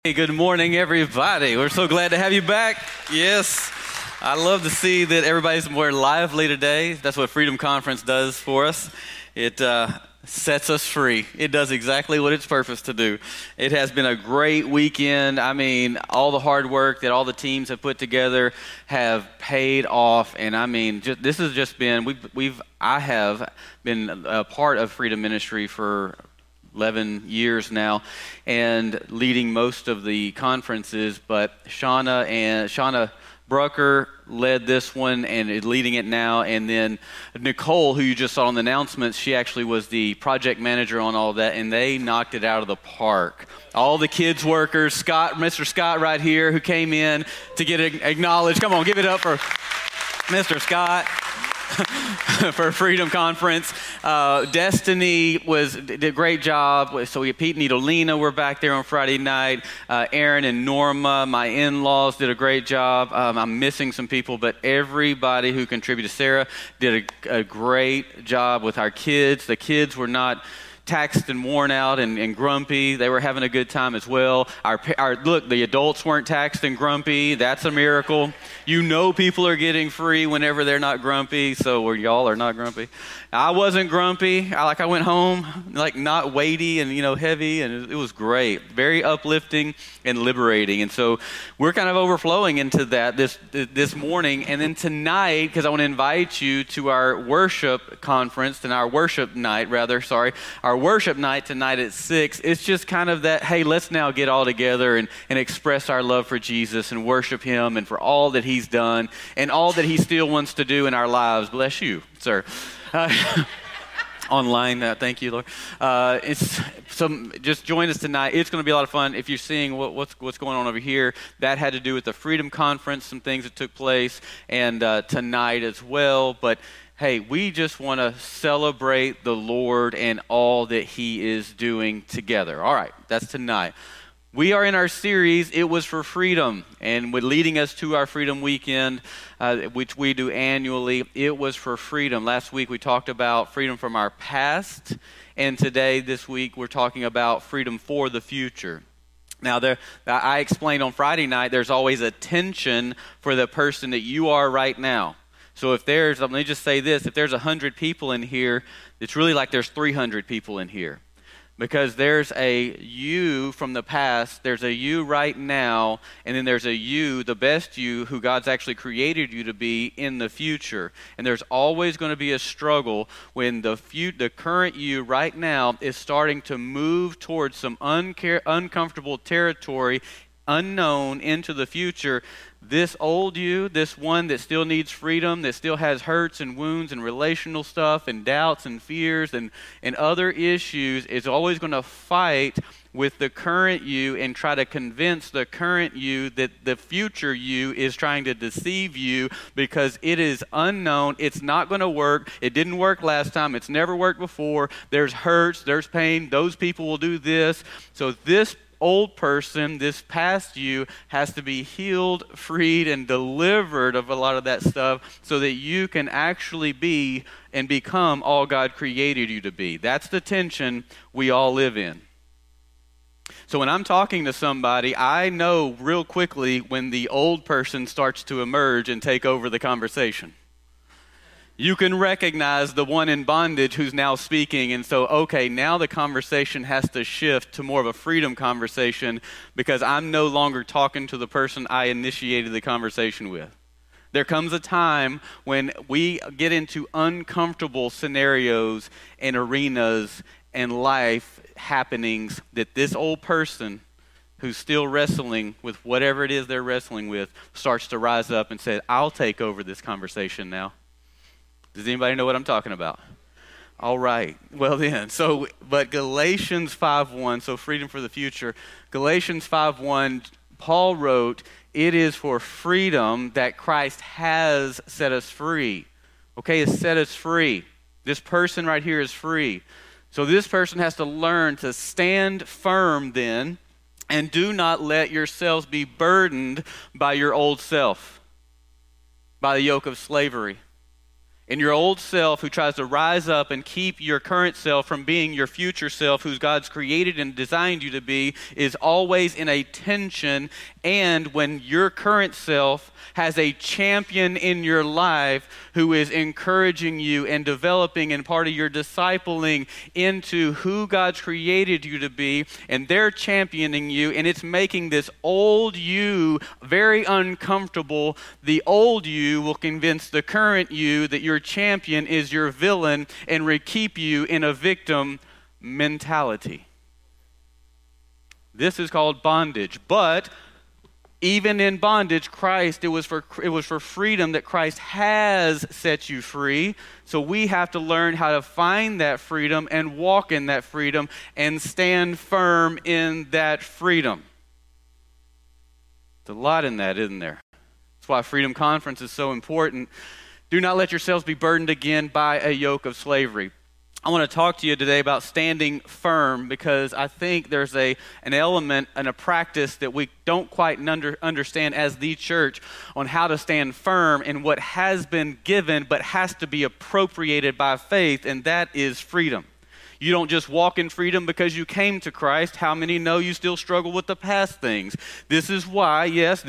Hey, good morning, everybody. We're so glad to have you back. Yes, I love to see that everybody's more lively today. That's what Freedom Conference does for us. It sets us free. It does exactly what it's purposed to do. It has been a great weekend. I mean, all the hard work that all the teams have put together have paid off. And I mean, this has just been, I have been a part of Freedom Ministry for 11 years now and leading most of the conferences, but Shauna Brucker led this one and is leading it now, and then Nicole, who you just saw on the announcements, she actually was the project manager on all of that, and they knocked it out of the park. All the kids workers, Mr. Scott right here, who came in to get acknowledged. Come on, give it up for Mr. Scott. For Freedom Conference. Destiny did a great job. So Pete and Idolina were back there on Friday night. Aaron and Norma, my in-laws, did a great job. I'm missing some people, but everybody who contributed. Sarah did a great job with our kids. The kids were not taxed and worn out and grumpy. They were having a good time as well. Look, the adults weren't taxed and grumpy. That's a miracle. You know people are getting free whenever they're not grumpy, so y'all are not grumpy. I wasn't grumpy. I went home, not weighty and, heavy, and it was great. Very uplifting and liberating. And so we're kind of overflowing into that this morning. And then tonight, because I want to invite you to our worship conference, and our worship night tonight at 6. It's just kind of that, hey, let's now get all together and express our love for Jesus and worship Him and for all that He's done and all that He still wants to do in our lives. Bless you, sir. Online, thank you, Lord. Just join us tonight. It's going to be a lot of fun. If you're seeing what's going on over here, that had to do with the Freedom Conference, some things that took place, and tonight as well. But hey, we just want to celebrate the Lord and all that He is doing together. All right, that's tonight. We are in our series, It Was for Freedom, and we're leading us to our Freedom Weekend, which we do annually. It was for freedom. Last week we talked about freedom from our past, and this week, we're talking about freedom for the future. Now, I explained on Friday night, there's always a tension for the person that you are right now. So let me just say this, if there's 100 people in here, it's really like there's 300 people in here. Because there's a you from the past, there's a you right now, and then there's a you, the best you, who God's actually created you to be in the future. And there's always going to be a struggle when the current you right now is starting to move towards some uncomfortable territory, unknown, into the future. This old you, this one that still needs freedom, that still has hurts and wounds and relational stuff and doubts and fears and other issues, is always going to fight with the current you and try to convince the current you that the future you is trying to deceive you because it is unknown. It's not going to work. It didn't work last time. It's never worked before. There's hurts. There's pain. Those people will do this. So this old person, this past you, has to be healed, freed, and delivered of a lot of that stuff so that you can actually be and become all God created you to be. That's the tension we all live in. So when I'm talking to somebody, I know real quickly when the old person starts to emerge and take over the conversation. You can recognize the one in bondage who's now speaking, and so, okay, now the conversation has to shift to more of a freedom conversation because I'm no longer talking to the person I initiated the conversation with. There comes a time when we get into uncomfortable scenarios and arenas and life happenings that this old person who's still wrestling with whatever it is they're wrestling with starts to rise up and say, I'll take over this conversation now. Does anybody know what I'm talking about? All right. Well then, but Galatians 5:1, so freedom for the future. Galatians 5:1, Paul wrote, it is for freedom that Christ has set us free. Okay, has set us free. This person right here is free. So this person has to learn to stand firm then, and do not let yourselves be burdened by your old self, by the yoke of slavery. And your old self who tries to rise up and keep your current self from being your future self, who God's created and designed you to be, is always in a tension. And when your current self has a champion in your life who is encouraging you and developing and part of your discipling into who God's created you to be, and they're championing you, and it's making this old you very uncomfortable, the old you will convince the current you that your champion is your villain and keep you in a victim mentality. This is called bondage. But even in bondage, it was for freedom that Christ has set you free. So we have to learn how to find that freedom and walk in that freedom and stand firm in that freedom. There's a lot in that, isn't there? That's why Freedom Conference is so important. Do not let yourselves be burdened again by a yoke of slavery. I want to talk to you today about standing firm, because I think there's an element and a practice that we don't quite understand as the church on how to stand firm in what has been given but has to be appropriated by faith, and that is freedom. You don't just walk in freedom because you came to Christ. How many know you still struggle with the past things? This is why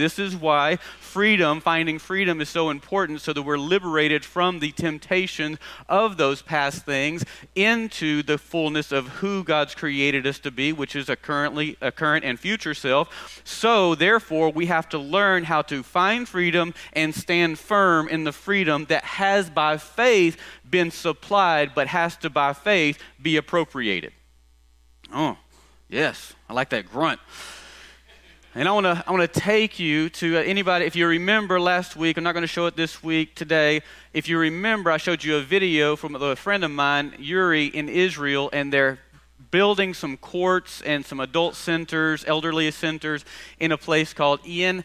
finding freedom is so important, so that we're liberated from the temptation of those past things into the fullness of who God's created us to be, which is a current and future self. So therefore, we have to learn how to find freedom and stand firm in the freedom that has by faith been supplied, but has to by faith be appropriated. Oh, yes, I like that grunt. And I want to take you to anybody. If you remember last week, I'm not going to show it this week today. If you remember, I showed you a video from a friend of mine, Yuri, in Israel, and they're building some courts and some adult centers, elderly centers, in a place called Ein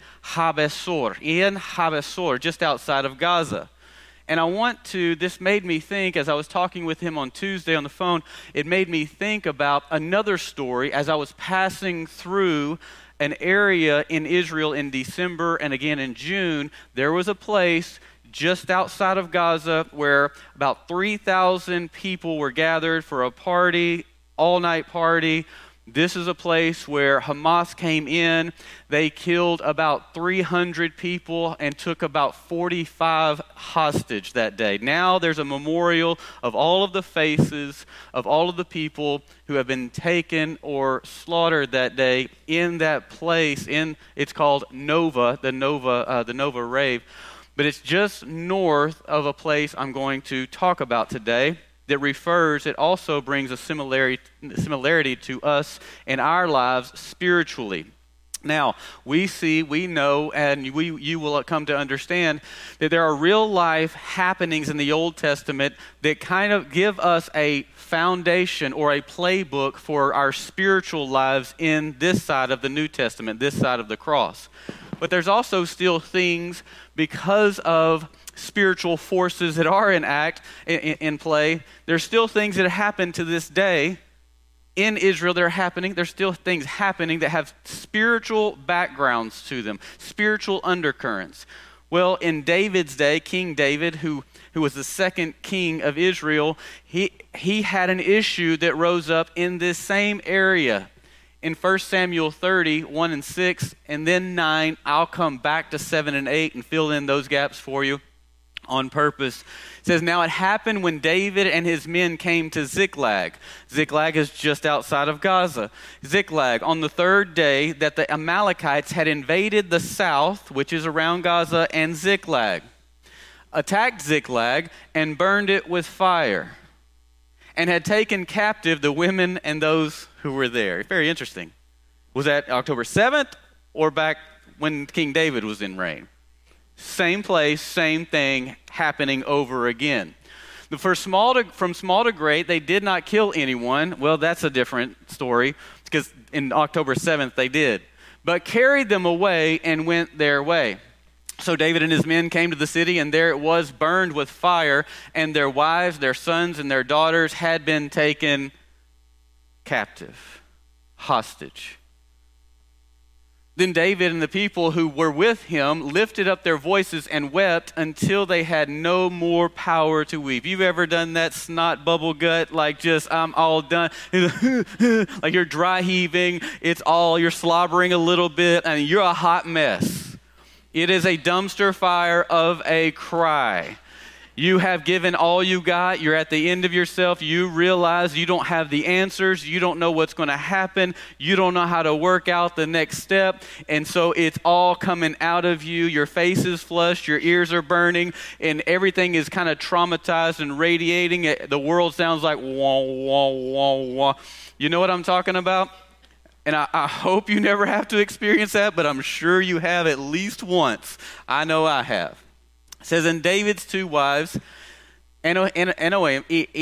HaBesor, just outside of Gaza. And this made me think, as I was talking with him on Tuesday on the phone, it made me think about another story as I was passing through an area in Israel in December and again in June. There was a place just outside of Gaza where about 3,000 people were gathered for a party, all-night party. This is a place where Hamas came in. They killed about 300 people and took about 45 hostage that day. Now there's a memorial of all of the faces of all of the people who have been taken or slaughtered that day in that place. It's called Nova, the Nova Rave. But it's just north of a place I'm going to talk about today. It also brings a similarity to us in our lives spiritually. Now, we know, and you will come to understand that there are real life happenings in the Old Testament that kind of give us a foundation or a playbook for our spiritual lives in this side of the New Testament, this side of the cross. But there's also still things, because of spiritual forces that are in play, there's still things that happen to this day in Israel that are happening. There's still things happening that have spiritual backgrounds to them, spiritual undercurrents. Well, in David's day, King David, who was the second king of Israel, he had an issue that rose up in this same area. In 1 Samuel 30, 1 and 6, and then 9, I'll come back to 7 and 8 and fill in those gaps for you on purpose. It says, now it happened when David and his men came to Ziklag. Ziklag is just outside of Gaza. Ziklag, on the third day that the Amalekites had invaded the south, which is around Gaza, and Ziklag, attacked Ziklag and burned it with fire, and had taken captive the women and those who were there. Very interesting. Was that October 7th or back when King David was in reign? Same place, same thing happening over again. From small to great, they did not kill anyone. Well, that's a different story, because in October 7th they did. But carried them away and went their way. So David and his men came to the city, and there it was, burned with fire, and their wives, their sons, and their daughters had been taken captive, hostage. Then David and the people who were with him lifted up their voices and wept until they had no more power to weep. You've ever done that snot bubble gut, like just, I'm all done, like you're dry heaving, you're slobbering a little bit, and you're a hot mess. It is a dumpster fire of a cry. You have given all you got. You're at the end of yourself. You realize you don't have the answers. You don't know what's going to happen. You don't know how to work out the next step. And so it's all coming out of you. Your face is flushed. Your ears are burning. And everything is kind of traumatized and radiating. The world sounds like wah, wah, wah, wah. You know what I'm talking about? And I hope you never have to experience that, but I'm sure you have at least once. I know I have. It says, and David's two wives, Ahinoam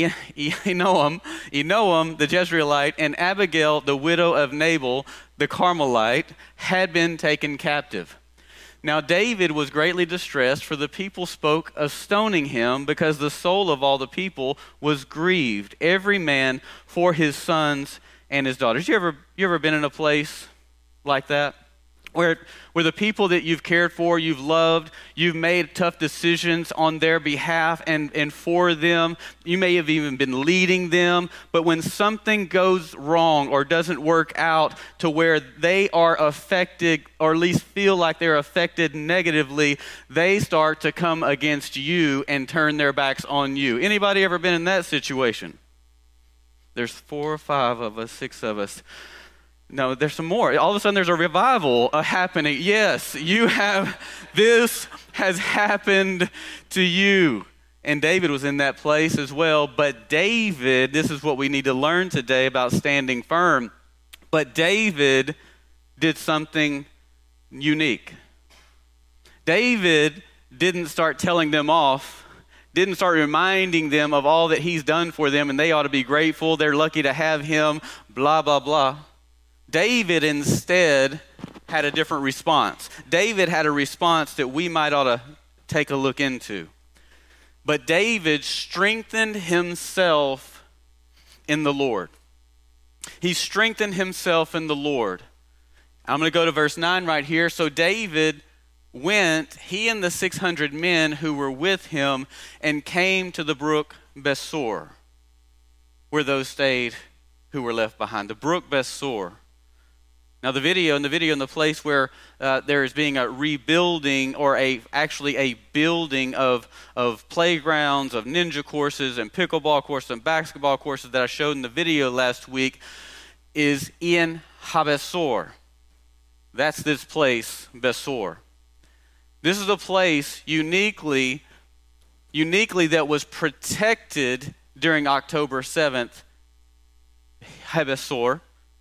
the Jezreelite, and Abigail, the widow of Nabal, the Carmelite, had been taken captive. Now David was greatly distressed, for the people spoke of stoning him, because the soul of all the people was grieved, every man for his sons and his daughters. You ever been in a place like that? Where the people that you've cared for, you've loved, you've made tough decisions on their behalf and for them. You may have even been leading them, but when something goes wrong or doesn't work out to where they are affected, or at least feel like they're affected negatively, they start to come against you and turn their backs on you. Anybody ever been in that situation? There's 4 or 5 of us, 6 of us. No, there's some more. All of a sudden, there's a revival happening. Yes, this has happened to you. And David was in that place as well. But David, this is what we need to learn today about standing firm. But David did something unique. David didn't start telling them off, didn't start reminding them of all that he's done for them, and they ought to be grateful, they're lucky to have him, blah, blah, blah. David instead had a different response. David had a response that we might ought to take a look into. But David strengthened himself in the Lord. He strengthened himself in the Lord. I'm going to go to verse 9 right here. So David went, he and the 600 men who were with him, and came to the brook Besor, where those stayed who were left behind. The brook Besor. Now the place where there is being a rebuilding, or actually a building of playgrounds, of ninja courses and pickleball courses and basketball courses that I showed in the video last week, is in Habesor. That's this place, Besor. This is a place uniquely that was protected during October 7th, Besor.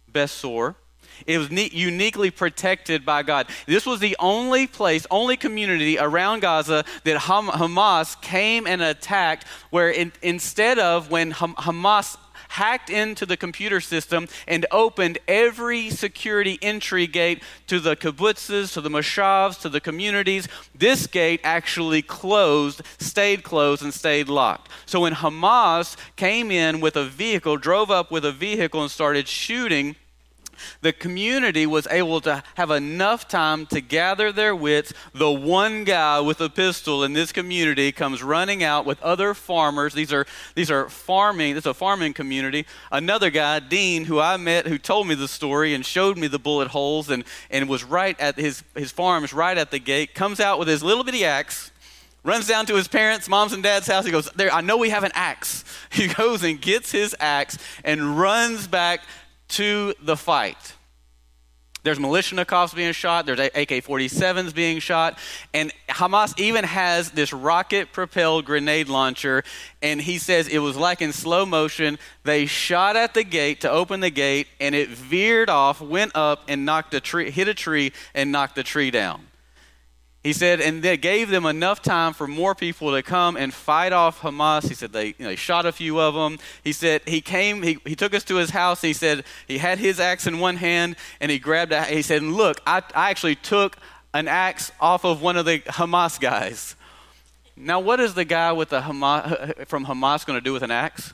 It was uniquely protected by God. This was the only community around Gaza that Hamas came and attacked, where instead of when Hamas hacked into the computer system and opened every security entry gate to the kibbutzes, to the moshavs, to the communities, this gate actually stayed closed and stayed locked. So when Hamas came in with a vehicle, drove up with a vehicle and started shooting, the community was able to have enough time to gather their wits. The one guy with a pistol in this community comes running out with other farmers. These are farming. It's a farming community. Another guy, Dean, who I met, who told me the story and showed me the bullet holes and was right at his farm, is right at the gate, comes out with his little bitty axe, runs down to his parents' mom's and dad's house. He goes, "There, I know we have an axe." He goes and gets his axe and runs back to the fight. There's Milishnikovs being shot. There's AK-47s being shot. And Hamas even has this rocket-propelled grenade launcher. And he says it was like in slow motion. They shot at the gate to open the gate, and it veered off, went up, and hit a tree and knocked the tree down. He said, and they gave them enough time for more people to come and fight off Hamas. He said they shot a few of them. He said he took us to his house. He said he had his axe in one hand, and he said, "Look, I actually took an axe off of one of the Hamas guys." Now, what is the guy with from Hamas going to do with an axe?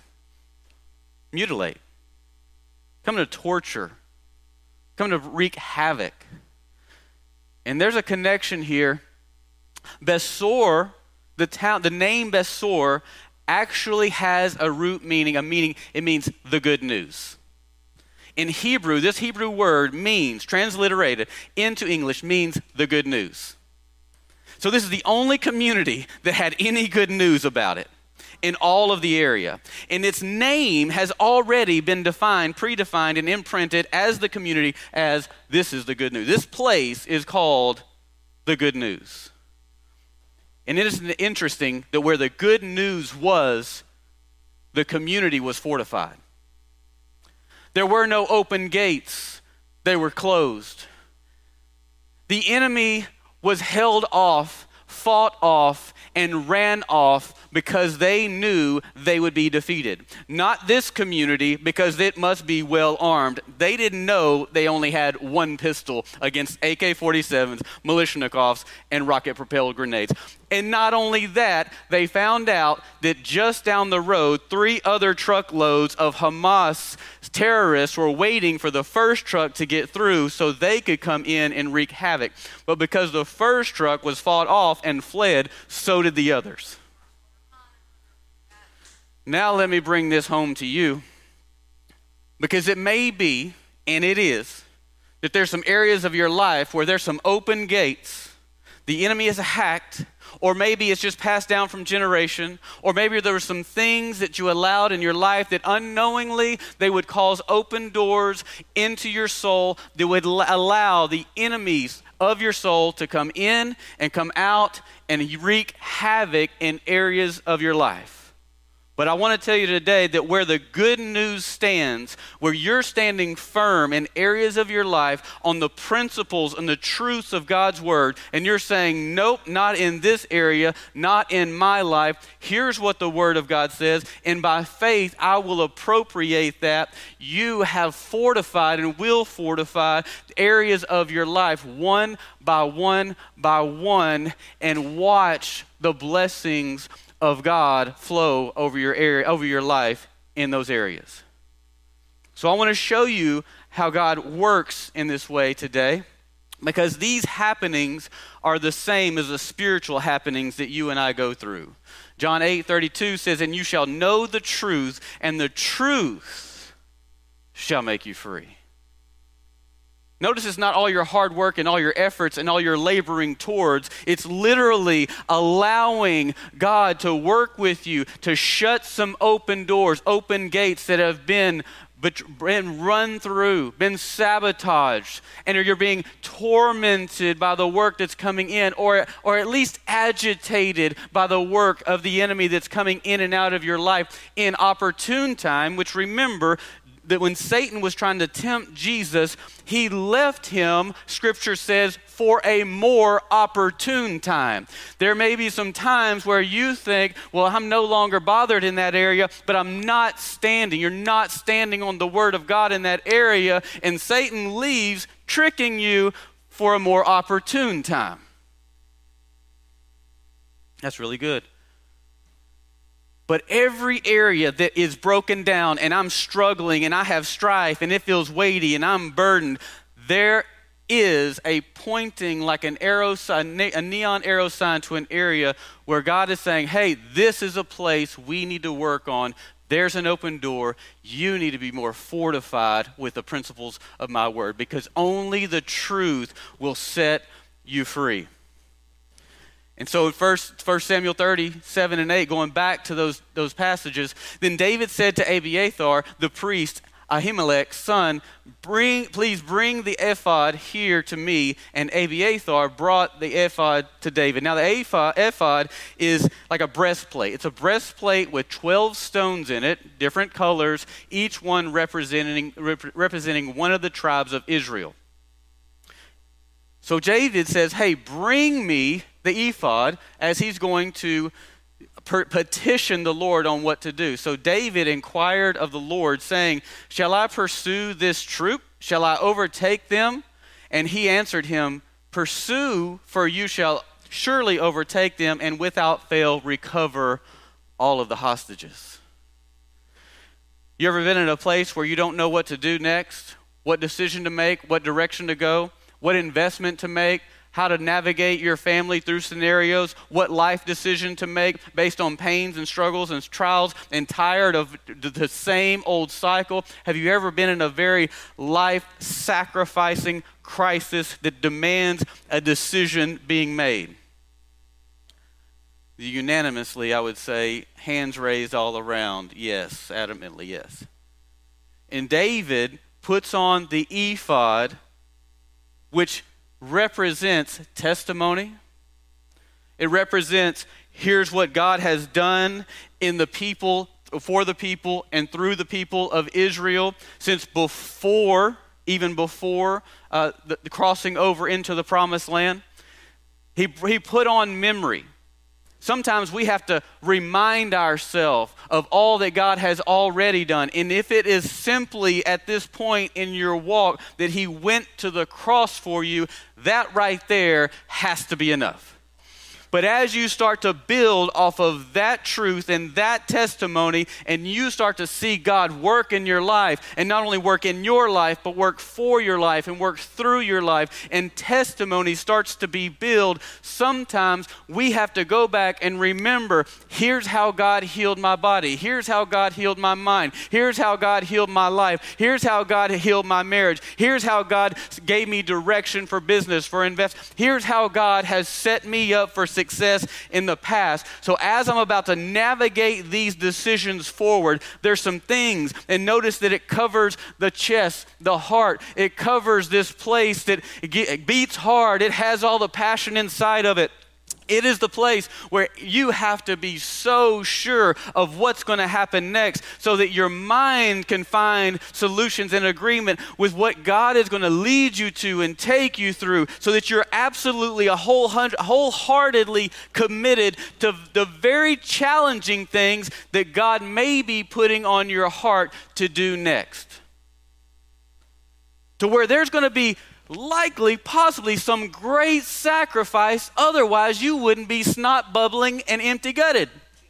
Mutilate. Come to torture. Come to wreak havoc. And there's a connection here. Besor, the name Besor, actually has a root meaning, it means the good news. In Hebrew, this Hebrew word means, transliterated into English, means the good news. So this is the only community that had any good news about it in all of the area. And its name has already been predefined, and imprinted as the community as this is the good news. This place is called the good news. And it is interesting that where the good news was, the community was fortified. There were no open gates. They were closed. The enemy was held off, fought off, and ran off because they knew they would be defeated. Not this community, because it must be well armed. They didn't know they only had one pistol against AK-47s, Milishnikovs, and rocket-propelled grenades. And not only that, they found out that just down the road, 3 other truckloads of Hamas terrorists were waiting for the first truck to get through so they could come in and wreak havoc. But because the first truck was fought off and fled, so did the others. Now let me bring this home to you, because it may be, and it is, that there's some areas of your life where there's some open gates. The enemy is hacked, or maybe it's just passed down from generation, or maybe there were some things that you allowed in your life that unknowingly they would cause open doors into your soul that would allow the enemies of your soul to come in and come out and wreak havoc in areas of your life. But I want to tell you today that where the good news stands, where you're standing firm in areas of your life on the principles and the truths of God's word, and you're saying, nope, not in this area, not in my life. Here's what the word of God says, and by faith I will appropriate that. You have fortified and will fortify areas of your life one by one by one, and watch the blessings of God flow over your area, over your life in those areas. So I want to show you how God works in this way today, because these happenings are the same as the spiritual happenings that you and I go through. John 8:32 says, "And you shall know the truth, and the truth shall make you free." Notice it's not all your hard work and all your efforts and all your laboring towards. It's literally allowing God to work with you to shut some open doors, open gates that have been run through, been sabotaged, and you're being tormented by the work that's coming in, or at least agitated by the work of the enemy that's coming in and out of your life in opportune time, which, remember, that when Satan was trying to tempt Jesus, he left him, Scripture says, for a more opportune time. There may be some times where you think, well, I'm no longer bothered in that area, but I'm not standing. You're not standing on the Word of God in that area, and Satan leaves, tricking you for a more opportune time. That's really good. But every area that is broken down and I'm struggling and I have strife and it feels weighty and I'm burdened, there is a pointing like an arrow sign, a neon arrow sign to an area where God is saying, hey, this is a place we need to work on. There's an open door. You need to be more fortified with the principles of my word, because only the truth will set you free. And so in 1 Samuel 37 and 8, going back to those passages, then David said to Abiathar, the priest, Ahimelech's son, please bring the ephod here to me. And Abiathar brought the ephod to David. Now the ephod is like a breastplate. It's a breastplate with 12 stones in it, different colors, each one representing one of the tribes of Israel. So David says, hey, bring me the ephod, as he's going to petition the Lord on what to do. So David inquired of the Lord, saying, shall I pursue this troop? Shall I overtake them? And he answered him, pursue, for you shall surely overtake them, and without fail recover all of the hostages. You ever been in a place where you don't know what to do next? What decision to make? What direction to go? What investment to make? how to navigate your family through scenarios, what life decision to make based on pains and struggles and trials, and tired of the same old cycle? Have you ever been in a very life-sacrificing crisis that demands a decision being made? Unanimously, I would say, hands raised all around, yes, adamantly yes. And David puts on the ephod, which represents testimony. It represents, here's what God has done in the people, for the people, and through the people of Israel since even before the crossing over into the promised land. He put on memory. Sometimes we have to remind ourselves of all that God has already done. And if it is simply at this point in your walk that he went to the cross for you, that right there has to be enough. But as you start to build off of that truth and that testimony, and you start to see God work in your life, and not only work in your life, but work for your life and work through your life, and testimony starts to be built, sometimes we have to go back and remember, here's how God healed my body. Here's how God healed my mind. Here's how God healed my life. Here's how God healed my marriage. Here's how God gave me direction for business, for investment. Here's how God has set me up for success in the past. So as I'm about to navigate these decisions forward, there's some things, and notice that it covers the chest, the heart. It covers this place that it beats hard. It has all the passion inside of it. It is the place where you have to be so sure of what's going to happen next so that your mind can find solutions in agreement with what God is going to lead you to and take you through, so that you're absolutely wholeheartedly committed to the very challenging things that God may be putting on your heart to do next. To where there's going to be likely, possibly some great sacrifice, otherwise you wouldn't be snot bubbling and empty-gutted.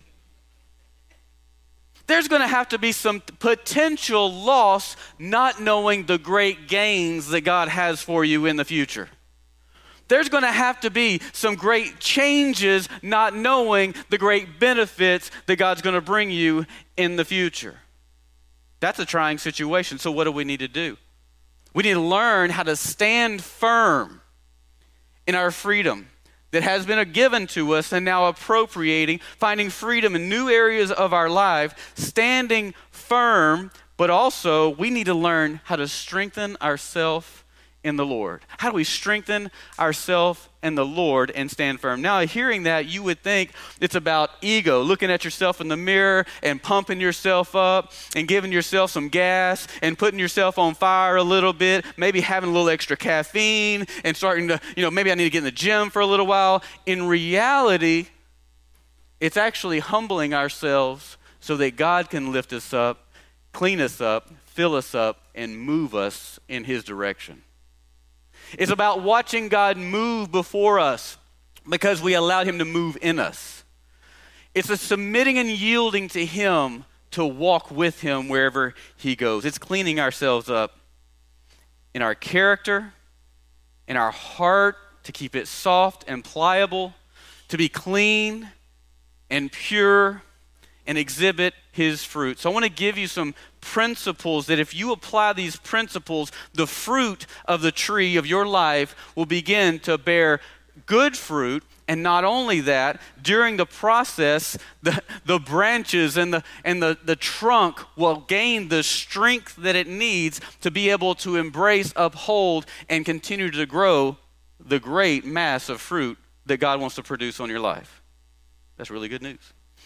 There's going to have to be some potential loss not knowing the great gains that God has for you in the future. There's going to have to be some great changes not knowing the great benefits that God's going to bring you in the future. That's a trying situation. So what do we need to do? We need to learn how to stand firm in our freedom that has been given to us and now appropriating, finding freedom in new areas of our life, standing firm, but also we need to learn how to strengthen ourselves in the Lord. How do we strengthen ourselves in the Lord and stand firm? Now, hearing that, you would think it's about ego, looking at yourself in the mirror and pumping yourself up and giving yourself some gas and putting yourself on fire a little bit, maybe having a little extra caffeine and starting to, maybe I need to get in the gym for a little while. In reality, it's actually humbling ourselves so that God can lift us up, clean us up, fill us up, and move us in his direction. It's about watching God move before us because we allowed him to move in us. It's a submitting and yielding to him to walk with him wherever he goes. It's cleaning ourselves up in our character, in our heart, to keep it soft and pliable, to be clean and pure and exhibit his fruit. So I want to give you some principles that if you apply these principles, the fruit of the tree of your life will begin to bear good fruit. And not only that, during the process, the branches and the trunk will gain the strength that it needs to be able to embrace, uphold, and continue to grow the great mass of fruit that God wants to produce on your life. That's really good news.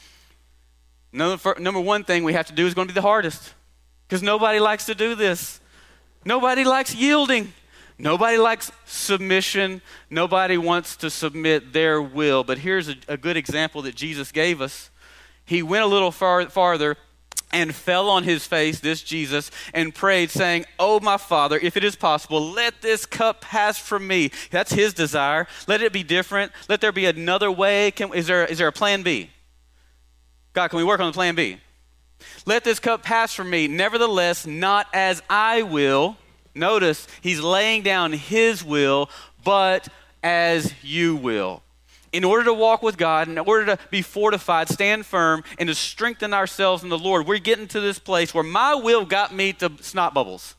Number one thing we have to do is going to be the hardest, because nobody likes to do this. Nobody likes yielding. Nobody likes submission. Nobody wants to submit their will. But here's a good example that Jesus gave us. He went a little farther and fell on his face, this Jesus, and prayed, saying, "Oh, my Father, if it is possible, let this cup pass from me." That's his desire. Let it be different. Let there be another way. Is there a plan B? God, can we work on the plan B? Let this cup pass from me. Nevertheless, not as I will. Notice, he's laying down his will, but as you will. In order to walk with God, in order to be fortified, stand firm, and to strengthen ourselves in the Lord, we're getting to this place where my will got me to snot bubbles.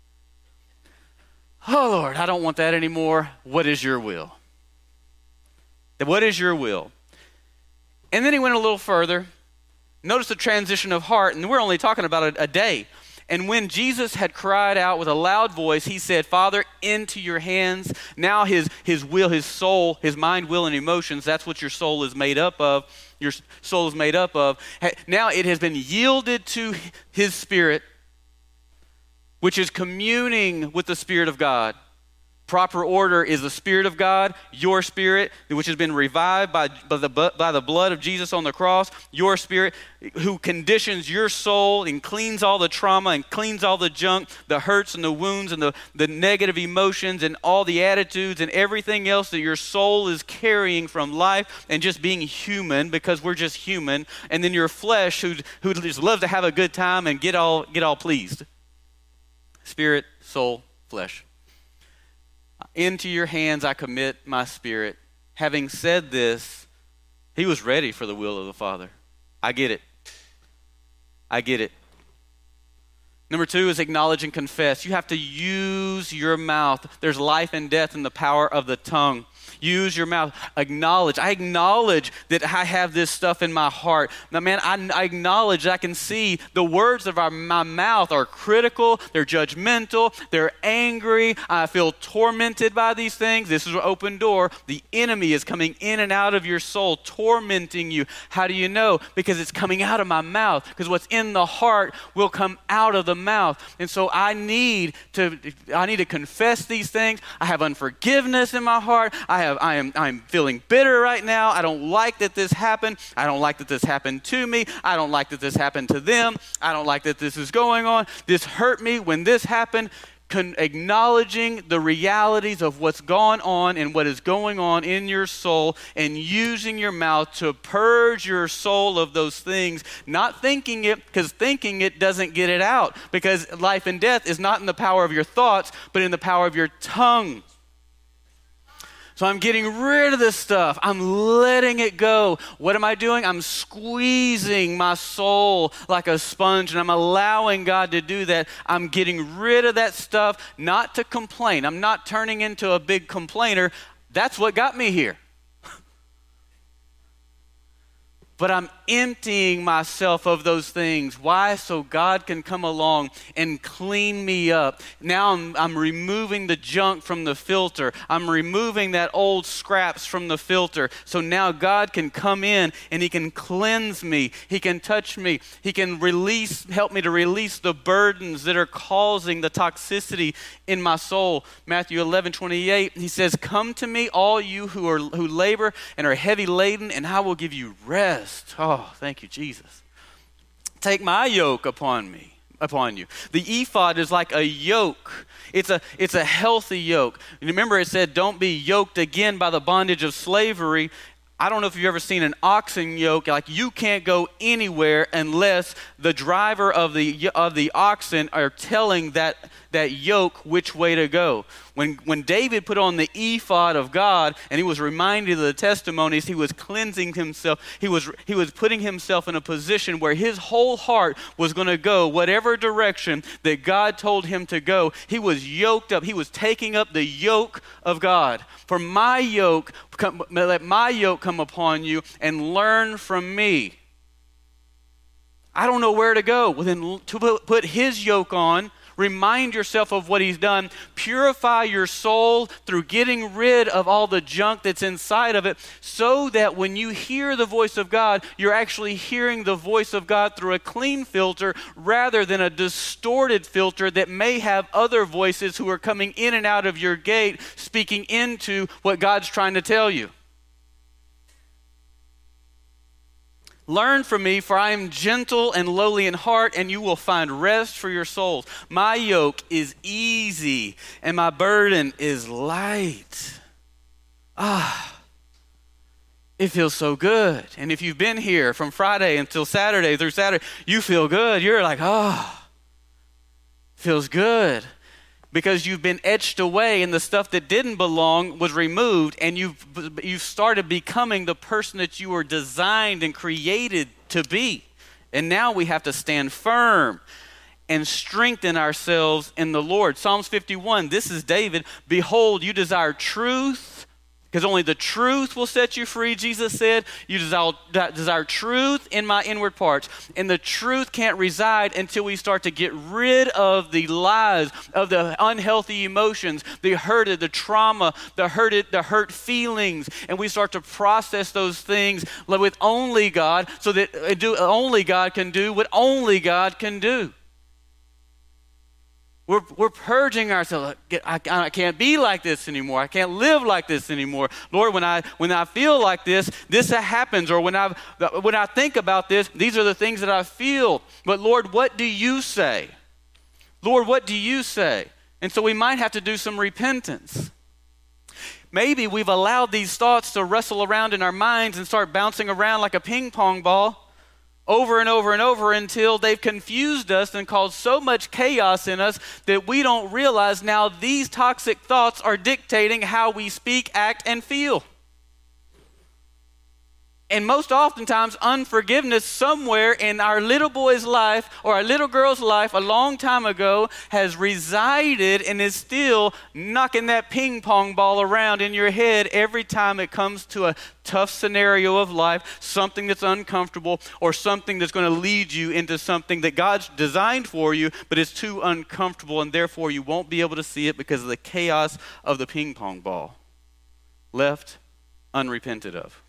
Oh, Lord, I don't want that anymore. What is your will? What is your will? And then he went a little further. Notice the transition of heart, and we're only talking about a day. And when Jesus had cried out with a loud voice, he said, Father, into your hands. Now his will, his soul, his mind, will, and emotions, that's what your soul is made up of. Your soul is made up of. Now it has been yielded to his spirit, which is communing with the Spirit of God. Proper order is the Spirit of God, your spirit, which has been revived by the blood of Jesus on the cross, your spirit, who conditions your soul and cleans all the trauma and cleans all the junk, the hurts and the wounds and the negative emotions and all the attitudes and everything else that your soul is carrying from life and just being human, because we're just human, and then your flesh who just loves to have a good time and get all pleased. Spirit, soul, flesh. Into your hands I commit my spirit. Having said this, he was ready for the will of the Father. I get it. I get it. Number 2 is acknowledge and confess. You have to use your mouth. There's life and death in the power of the tongue. Use your mouth. Acknowledge. I acknowledge that I have this stuff in my heart. Now, man, I acknowledge that I can see the words of my mouth are critical. They're judgmental. They're angry. I feel tormented by these things. This is an open door. The enemy is coming in and out of your soul, tormenting you. How do you know? Because it's coming out of my mouth. Because what's in the heart will come out of the mouth. And so I need to confess these things. I have unforgiveness in my heart. I'm feeling bitter right now. I don't like that this happened. I don't like that this happened to me. I don't like that this happened to them. I don't like that this is going on. This hurt me when this happened. Acknowledging the realities of what's gone on and what is going on in your soul, and using your mouth to purge your soul of those things, not thinking it, because thinking it doesn't get it out, because life and death is not in the power of your thoughts, but in the power of your tongue. So I'm getting rid of this stuff. I'm letting it go. What am I doing? I'm squeezing my soul like a sponge, and I'm allowing God to do that. I'm getting rid of that stuff, not to complain. I'm not turning into a big complainer. That's what got me here. But I'm emptying myself of those things. Why? So God can come along and clean me up. Now I'm removing the junk from the filter. I'm removing that old scraps from the filter. So now God can come in and he can cleanse me. He can touch me. He can help me to release the burdens that are causing the toxicity in my soul. Matthew 11:28, he says, "Come to me, all you who labor and are heavy laden, and I will give you rest." Oh, thank you, Jesus. Take my yoke upon you. The ephod is like a yoke. It's a healthy yoke. Remember, it said, don't be yoked again by the bondage of slavery. I don't know if you've ever seen an oxen yoke. Like, you can't go anywhere unless the driver of the oxen are telling that yoke which way to go. When David put on the ephod of God and he was reminded of the testimonies, he was cleansing himself. He was putting himself in a position where his whole heart was going to go whatever direction that God told him to go. He was yoked up. He was taking up the yoke of God. For my yoke, let my yoke come upon you and learn from me. I don't know where to go. Well, then to put his yoke on. Remind yourself of what he's done. Purify your soul through getting rid of all the junk that's inside of it, so that when you hear the voice of God, you're actually hearing the voice of God through a clean filter rather than a distorted filter that may have other voices who are coming in and out of your gate speaking into what God's trying to tell you. Learn from me, for I am gentle and lowly in heart, and you will find rest for your souls. My yoke is easy, and my burden is light. It feels so good. And if you've been here from Friday until Saturday through Saturday, you feel good. You're like, feels good. because you've been etched away and the stuff that didn't belong was removed, and you've started becoming the person that you were designed and created to be. And now we have to stand firm and strengthen ourselves in the Lord. Psalms 51, this is David. Behold, you desire truth, because only the truth will set you free, Jesus said. You desire truth in my inward parts. And the truth can't reside until we start to get rid of the lies, of the unhealthy emotions, the hurt, the trauma, the hurt feelings. And we start to process those things with only God, so that only God can do what only God can do. We're purging ourselves. I can't be like this anymore. I can't live like this anymore. Lord, when I feel like this happens. Or when I think about this, these are the things that I feel. But Lord, what do you say? Lord, what do you say? And so we might have to do some repentance. Maybe we've allowed these thoughts to wrestle around in our minds and start bouncing around like a ping pong ball, over and over and over, until they've confused us and caused so much chaos in us that we don't realize now these toxic thoughts are dictating how we speak, act, and feel. And most oftentimes, unforgiveness somewhere in our little boy's life or our little girl's life a long time ago has resided and is still knocking that ping pong ball around in your head every time it comes to a tough scenario of life, something that's uncomfortable, or something that's going to lead you into something that God's designed for you, but it's too uncomfortable, and therefore you won't be able to see it because of the chaos of the ping pong ball left unrepented of.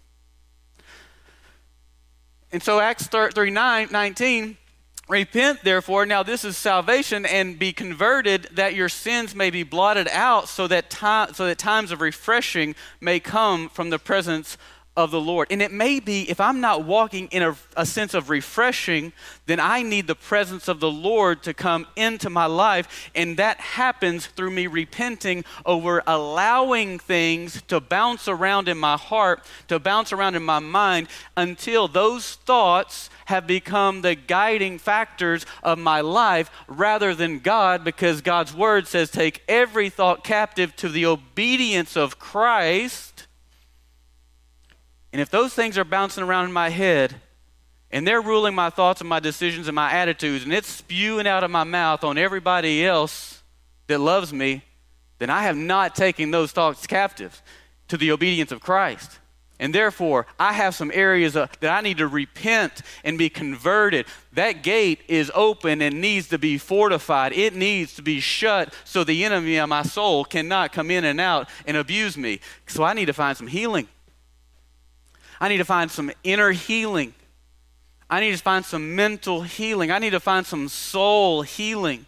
And so Acts 3:19, repent therefore, now this is salvation, and be converted, that your sins may be blotted out, so that times of refreshing may come from the presence of the Lord. And it may be, if I'm not walking in a sense of refreshing, then I need the presence of the Lord to come into my life. And that happens through me repenting over allowing things to bounce around in my heart, to bounce around in my mind, until those thoughts have become the guiding factors of my life rather than God, because God's word says, take every thought captive to the obedience of Christ. And if those things are bouncing around in my head and they're ruling my thoughts and my decisions and my attitudes, and it's spewing out of my mouth on everybody else that loves me, then I have not taken those thoughts captive to the obedience of Christ. And therefore, I have some areas that I need to repent and be converted. That gate is open and needs to be fortified. It needs to be shut so the enemy of my soul cannot come in and out and abuse me. So I need to find some healing. I need to find some inner healing. I need to find some mental healing. I need to find some soul healing.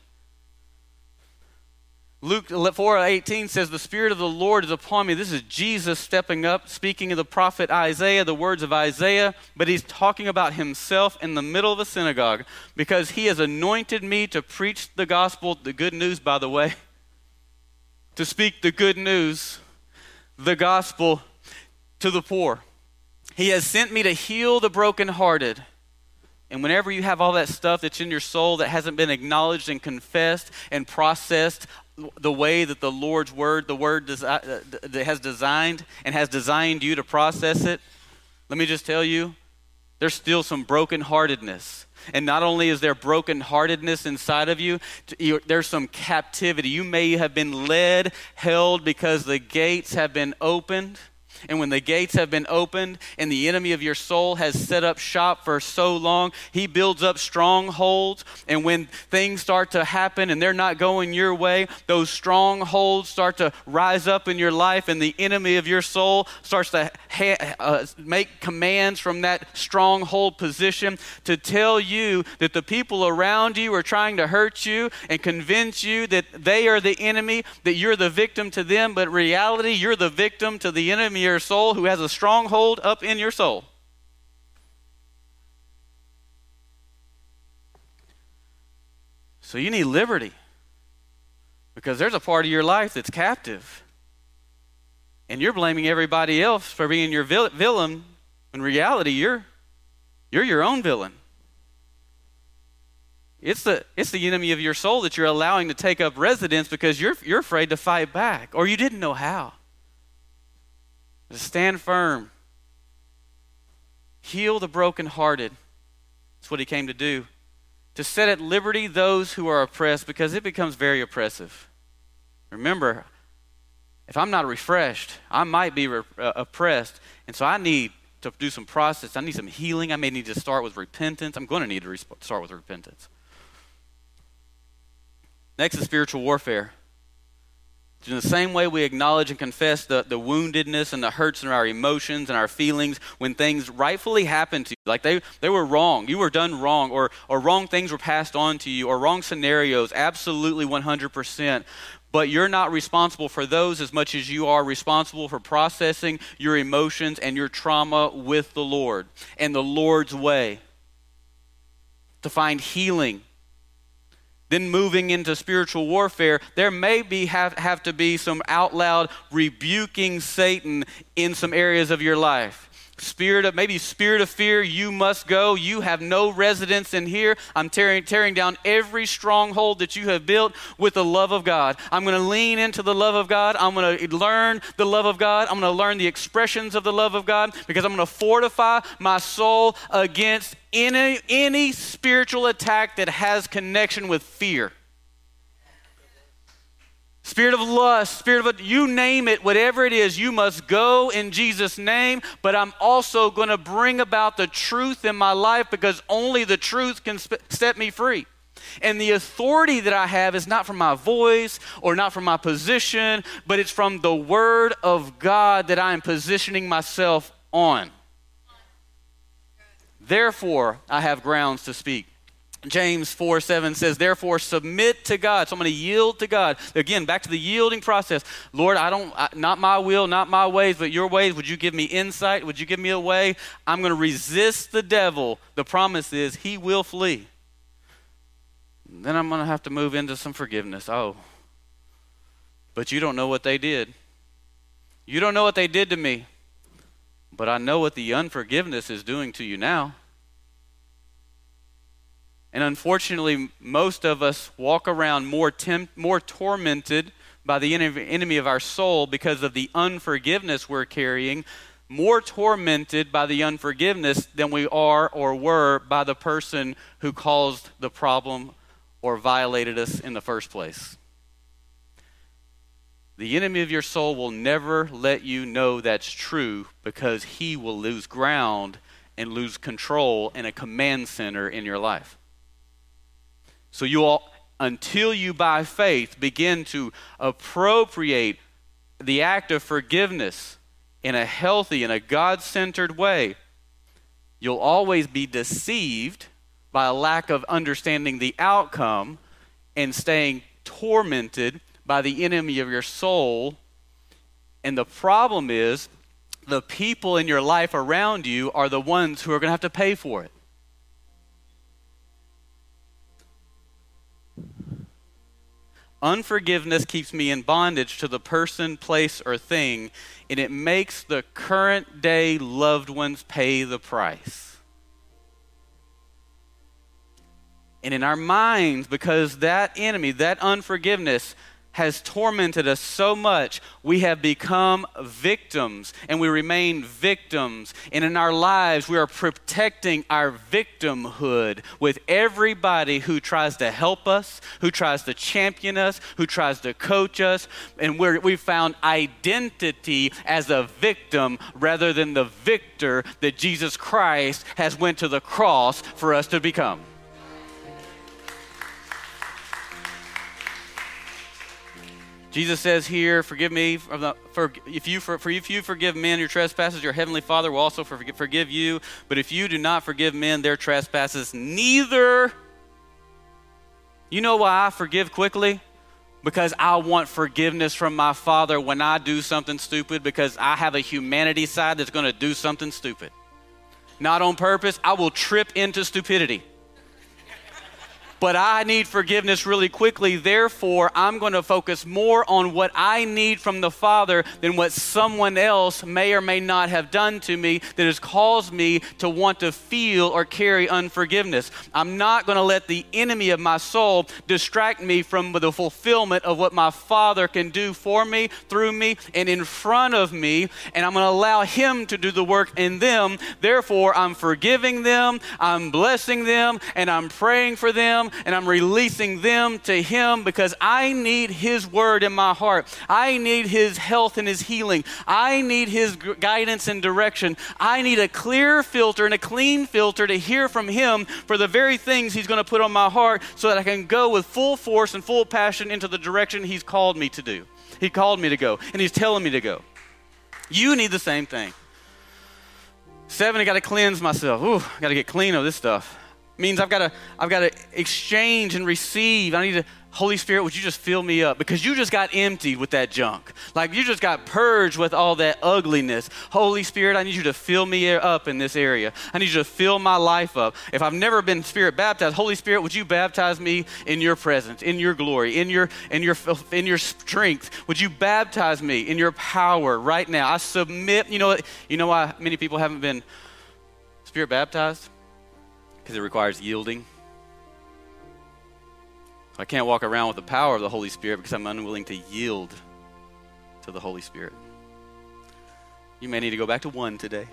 Luke 4:18 says, the Spirit of the Lord is upon me. This is Jesus stepping up, speaking of the prophet Isaiah, the words of Isaiah, but he's talking about himself in the middle of a synagogue, because he has anointed me to preach the gospel, the good news, by the way, to speak the good news, the gospel to the poor. He has sent me to heal the brokenhearted. And whenever you have all that stuff that's in your soul that hasn't been acknowledged and confessed and processed the way that the Lord's word, the word has designed and has designed you to process it, let me just tell you, there's still some brokenheartedness. And not only is there brokenheartedness inside of you, there's some captivity. You may have been led, held, because the gates have been opened. And when the gates have been opened and the enemy of your soul has set up shop for so long, he builds up strongholds. And when things start to happen and they're not going your way, those strongholds start to rise up in your life, and the enemy of your soul starts to make commands from that stronghold position to tell you that the people around you are trying to hurt you and convince you that they are the enemy, that you're the victim to them. But in reality, you're the victim to the enemy of your soul, who has a stronghold up in your soul. So you need liberty, because there's a part of your life that's captive, and you're blaming everybody else for being your villain. In reality, you're your own villain. It's the enemy of your soul that you're allowing to take up residence because you're afraid to fight back, or you didn't know how. To stand firm. Heal the brokenhearted. That's what he came to do. To set at liberty those who are oppressed, because it becomes very oppressive. Remember, if I'm not refreshed, I might be oppressed. And so I need to do some process. I need some healing. I may need to start with repentance. I'm going to need to start with repentance. Next is spiritual warfare. In the same way we acknowledge and confess the woundedness and the hurts in our emotions and our feelings when things rightfully happen to you, like they were wrong, you were done wrong, or wrong things were passed on to you, or wrong scenarios, absolutely 100%. But you're not responsible for those as much as you are responsible for processing your emotions and your trauma with the Lord and the Lord's way to find healing. Then moving into spiritual warfare, there may have to be some out loud rebuking Satan in some areas of your life. Spirit of fear, you must go. You have no residence in here. I'm tearing down every stronghold that you have built with the love of God. I'm going to lean into the love of God. I'm going to learn the love of God. I'm going to learn the expressions of the love of God, because I'm going to fortify my soul against any spiritual attack that has connection with fear. Spirit of lust, you name it, whatever it is, you must go in Jesus' name. But I'm also going to bring about the truth in my life, because only the truth can set me free. And the authority that I have is not from my voice or not from my position, but it's from the Word of God that I am positioning myself on. Therefore, I have grounds to speak. James 4:7 says, therefore submit to God. So I'm going to yield to God. Again, back to the yielding process. Lord, not my will, not my ways, but your ways. Would you give me insight? Would you give me a way? I'm going to resist the devil. The promise is he will flee. Then I'm going to have to move into some forgiveness. Oh, but you don't know what they did. You don't know what they did to me. But I know what the unforgiveness is doing to you now. And unfortunately, most of us walk around more tormented by the enemy of our soul because of the unforgiveness we're carrying, more tormented by the unforgiveness than we are or were by the person who caused the problem or violated us in the first place. The enemy of your soul will never let you know that's true, because he will lose ground and lose control in a command center in your life. So until you by faith begin to appropriate the act of forgiveness in a healthy and a God-centered way, you'll always be deceived by a lack of understanding the outcome and staying tormented by the enemy of your soul. And the problem is, the people in your life around you are the ones who are going to have to pay for it. Unforgiveness keeps me in bondage to the person, place, or thing, and it makes the current day loved ones pay the price. And in our minds, because that enemy, that unforgiveness, has tormented us so much, we have become victims, and we remain victims. And in our lives, we are protecting our victimhood with everybody who tries to help us, who tries to champion us, who tries to coach us. And we found identity as a victim rather than the victor that Jesus Christ has went to the cross for us to become. Jesus says here, forgive me, if you forgive men your trespasses, your heavenly Father will also forgive you. But if you do not forgive men their trespasses, neither. You know why I forgive quickly? Because I want forgiveness from my Father when I do something stupid, because I have a humanity side that's going to do something stupid. Not on purpose. I will trip into stupidity. but I need forgiveness really quickly. Therefore, I'm going to focus more on what I need from the Father than what someone else may or may not have done to me that has caused me to want to feel or carry unforgiveness. I'm not going to let the enemy of my soul distract me from the fulfillment of what my Father can do for me, through me, and in front of me, and I'm going to allow him to do the work in them. Therefore, I'm forgiving them, I'm blessing them, and I'm praying for them, and I'm releasing them to him because I need his word in my heart. I need his health and his healing. I need his guidance and direction. I need a clear filter and a clean filter to hear from him for the very things he's going to put on my heart so that I can go with full force and full passion into the direction he's called me to do. He called me to go, and he's telling me to go. You need the same thing. 7, I got to cleanse myself. Ooh, I got to get clean of this stuff. Means I've got to exchange and receive. I need to, Holy Spirit, would you just fill me up? Because you just got emptied with that junk. Like you just got purged with all that ugliness. Holy Spirit, I need you to fill me up in this area. I need you to fill my life up. If I've never been Spirit baptized, Holy Spirit, would you baptize me in your presence, in your glory, in your strength? Would you baptize me in your power right now? I submit. You know why many people haven't been Spirit baptized? Because it requires yielding. I can't walk around with the power of the Holy Spirit because I'm unwilling to yield to the Holy Spirit. You may need to go back to 1 today.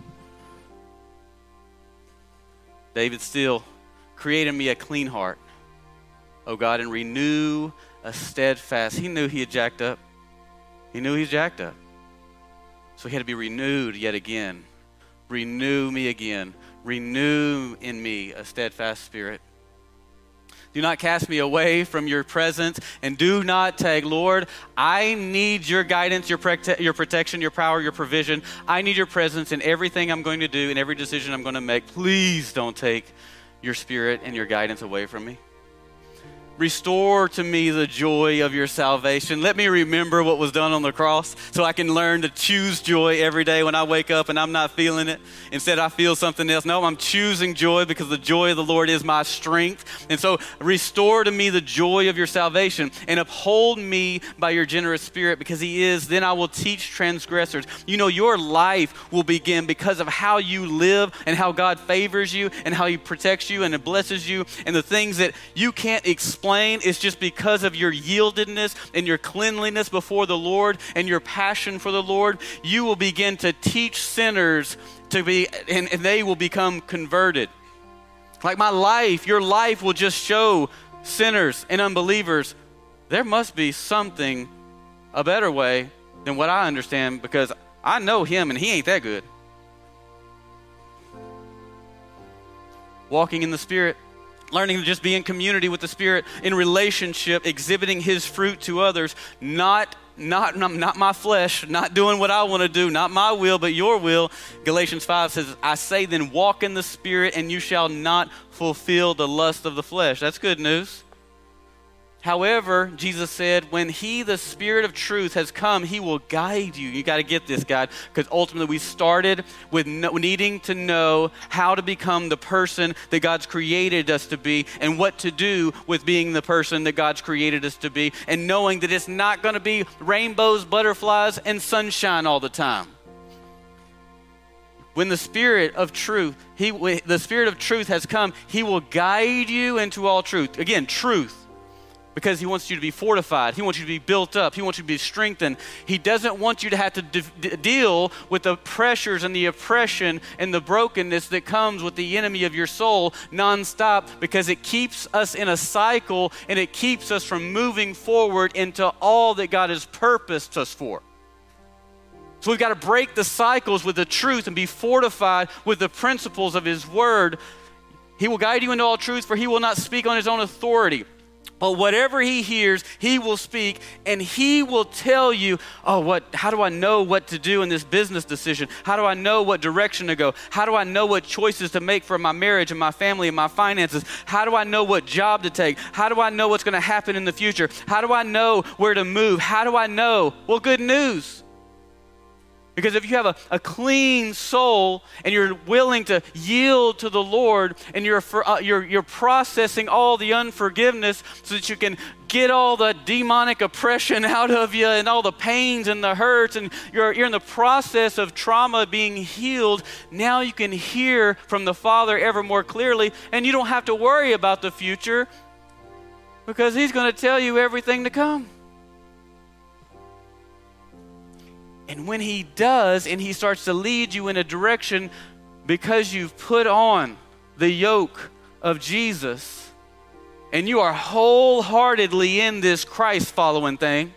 David still created me a clean heart, O God, and renew a steadfast. He knew he had jacked up. He knew he was jacked up. So he had to be renewed yet again. Renew me again. Renew in me a steadfast spirit. Do not cast me away from your presence, and do not take, Lord, I need your guidance, your protection, your power, your provision. I need your presence in everything I'm going to do, in every decision I'm going to make. Please don't take your spirit and your guidance away from me. Restore to me the joy of your salvation. Let me remember what was done on the cross so I can learn to choose joy every day when I wake up and I'm not feeling it. Instead, I feel something else. No, I'm choosing joy because the joy of the Lord is my strength. And so restore to me the joy of your salvation and uphold me by your generous spirit because he is. Then I will teach transgressors. You know, your life will begin because of how you live and how God favors you and how he protects you and blesses you and the things that you can't explain. It's just because of your yieldedness and your cleanliness before the Lord and your passion for the Lord. You will begin to teach sinners to be, and they will become converted. Like my life, your life will just show sinners and unbelievers there must be something, a better way than what I understand because I know him and he ain't that good. Walking in the Spirit. Learning to just be in community with the Spirit, in relationship, exhibiting his fruit to others, not my flesh, not doing what I want to do, not my will, but your will. Galatians 5 says, I say then walk in the Spirit and you shall not fulfill the lust of the flesh. That's good news. However, Jesus said, when he, the Spirit of truth, has come, he will guide you. You got to get this, God, because ultimately we started with needing to know how to become the person that God's created us to be and what to do with being the person that God's created us to be and knowing that it's not going to be rainbows, butterflies, and sunshine all the time. When the Spirit of truth, the Spirit of truth has come, he will guide you into all truth. Again, truth. Because he wants you to be fortified. He wants you to be built up. He wants you to be strengthened. He doesn't want you to have to deal with the pressures and the oppression and the brokenness that comes with the enemy of your soul nonstop because it keeps us in a cycle and it keeps us from moving forward into all that God has purposed us for. So we've got to break the cycles with the truth and be fortified with the principles of his word. He will guide you into all truth, for he will not speak on his own authority. But whatever he hears, he will speak, and he will tell you, how do I know what to do in this business decision? How do I know what direction to go? How do I know what choices to make for my marriage and my family and my finances? How do I know what job to take? How do I know what's going to happen in the future? How do I know where to move? How do I know? Well, good news. Because if you have a clean soul and you're willing to yield to the Lord and you're processing all the unforgiveness so that you can get all the demonic oppression out of you and all the pains and the hurts, and you're in the process of trauma being healed, now you can hear from the Father ever more clearly, and you don't have to worry about the future because He's going to tell you everything to come. And when He does, and He starts to lead you in a direction because you've put on the yoke of Jesus and you are wholeheartedly in this Christ following thing,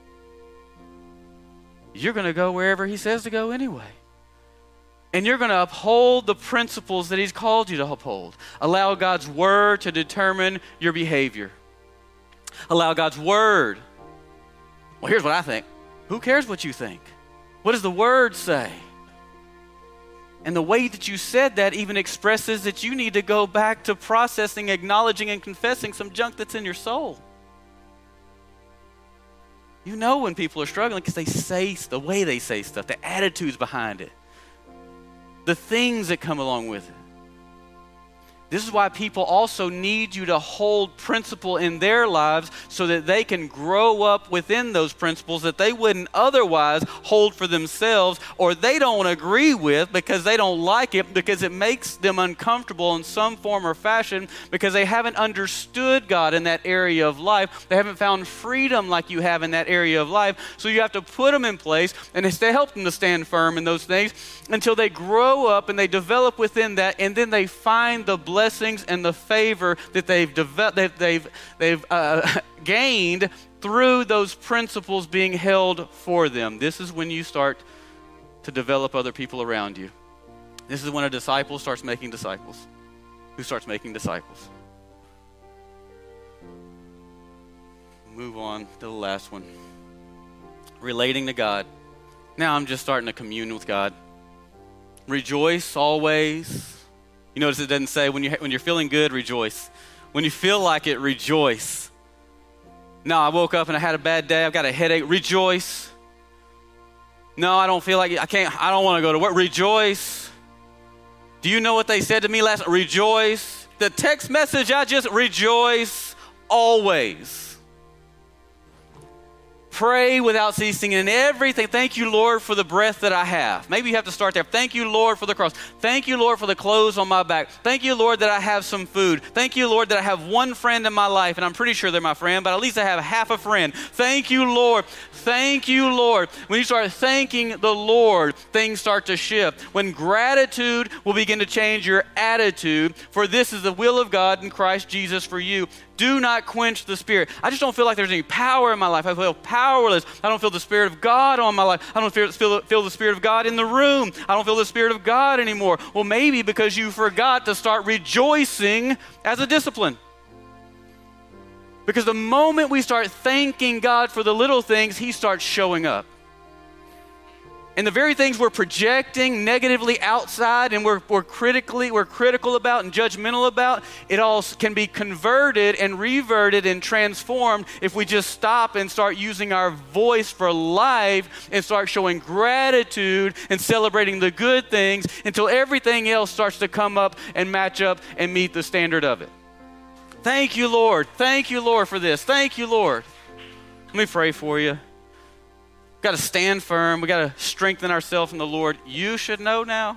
you're going to go wherever He says to go anyway. And you're going to uphold the principles that He's called you to uphold. Allow God's Word to determine your behavior. Allow God's Word. Well, here's what I think. Who cares what you think? What does the Word say? And the way that you said that even expresses that you need to go back to processing, acknowledging, and confessing some junk that's in your soul. You know when people are struggling because they say the way they say stuff, the attitudes behind it, the things that come along with it. This is why people also need you to hold principle in their lives so that they can grow up within those principles that they wouldn't otherwise hold for themselves, or they don't agree with because they don't like it, because it makes them uncomfortable in some form or fashion, because they haven't understood God in that area of life. They haven't found freedom like you have in that area of life. So you have to put them in place and to help them to stand firm in those things until they grow up and they develop within that, and then they find the blessings and the favor that they've gained through those principles being held for them. This is when you start to develop other people around you. This is when a disciple starts making disciples. Who starts making disciples? Move on to the last one. Relating to God. Now I'm just starting to commune with God. Rejoice always. You notice it doesn't say when you're feeling good, rejoice. When you feel like it, rejoice. No, I woke up and I had a bad day. I've got a headache. Rejoice. No, I don't feel like it. I don't want to go to work. Rejoice. Do you know what they said to me last? Rejoice. The text message, rejoice always. Pray without ceasing in everything. Thank you, Lord, for the breath that I have. Maybe you have to start there. Thank you, Lord, for the cross. Thank you, Lord, for the clothes on my back. Thank you, Lord, that I have some food. Thank you, Lord, that I have one friend in my life, and I'm pretty sure they're my friend, but at least I have half a friend. Thank you, Lord. Thank you, Lord. When you start thanking the Lord, things start to shift. When gratitude will begin to change your attitude, for this is the will of God in Christ Jesus for you. Do not quench the Spirit. I just don't feel like there's any power in my life. I feel powerless. I don't feel the Spirit of God on my life. I don't feel the Spirit of God in the room. I don't feel the Spirit of God anymore. Well, maybe because you forgot to start rejoicing as a discipline. Because the moment we start thanking God for the little things, He starts showing up. And the very things we're projecting negatively outside and we're critical about and judgmental about, it all can be converted and reverted and transformed if we just stop and start using our voice for life and start showing gratitude and celebrating the good things until everything else starts to come up and match up and meet the standard of it. Thank you, Lord. Thank you, Lord, for this. Thank you, Lord. Let me pray for you. We've got to stand firm. We've got to strengthen ourselves in the Lord. You should know now.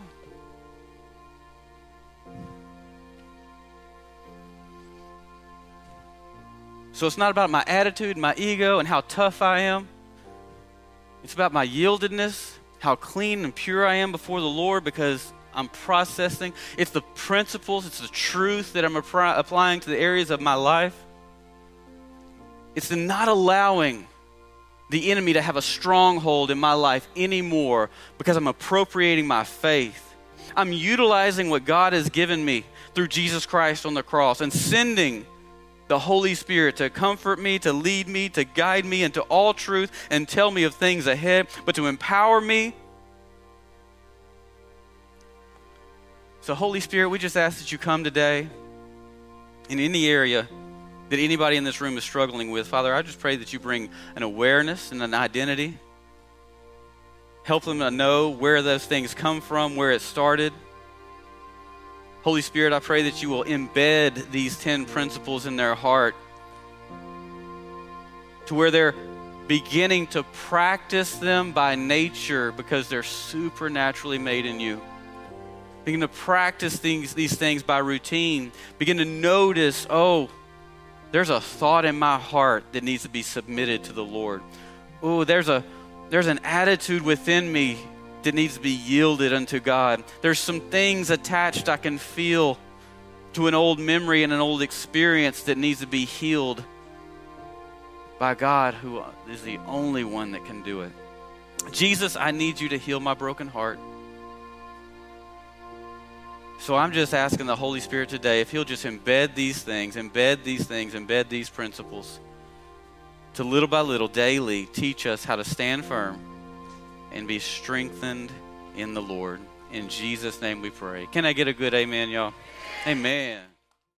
So it's not about my attitude, my ego, and how tough I am. It's about my yieldedness, how clean and pure I am before the Lord because I'm processing. It's the principles, it's the truth that I'm applying to the areas of my life. It's the not allowing the enemy to have a stronghold in my life anymore because I'm appropriating my faith. I'm utilizing what God has given me through Jesus Christ on the cross and sending the Holy Spirit to comfort me, to lead me, to guide me into all truth and tell me of things ahead, but to empower me. So Holy Spirit, we just ask that you come today in any area that anybody in this room is struggling with. Father, I just pray that you bring an awareness and an identity. Help them to know where those things come from, where it started. Holy Spirit, I pray that you will embed these 10 principles in their heart to where they're beginning to practice them by nature because they're supernaturally made in you. Begin to practice these things by routine. Begin to notice, oh, there's a thought in my heart that needs to be submitted to the Lord. Oh, there's an attitude within me that needs to be yielded unto God. There's some things attached I can feel to an old memory and an old experience that needs to be healed by God, who is the only one that can do it. Jesus, I need you to heal my broken heart. So I'm just asking the Holy Spirit today if he'll just embed these principles to little by little, daily, teach us how to stand firm and be strengthened in the Lord. In Jesus' name we pray. Can I get a good amen, y'all? Amen.